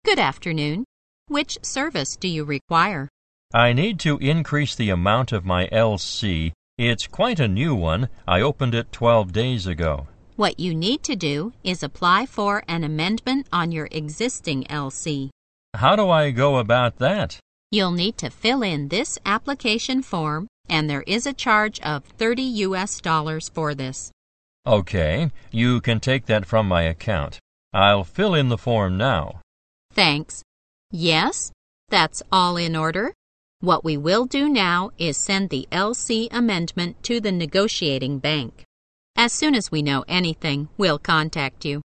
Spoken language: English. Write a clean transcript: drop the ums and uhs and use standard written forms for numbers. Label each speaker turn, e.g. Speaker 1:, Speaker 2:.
Speaker 1: Good afternoon. Which service do you require?
Speaker 2: I need to increase the amount of my LC. It's quite a new one. I opened it 12 days ago.
Speaker 1: What you need to do is apply for an amendment on your existing LC.
Speaker 2: How do I go about that?
Speaker 1: You'll need to fill in this application form, and there is a charge of $30 for this.
Speaker 2: Okay, you can take that from my account. I'll fill in the form now.
Speaker 1: Thanks. Yes, that's all in order. What we will do now is send the LC amendment to the negotiating bank. As soon as we know anything, we'll contact you.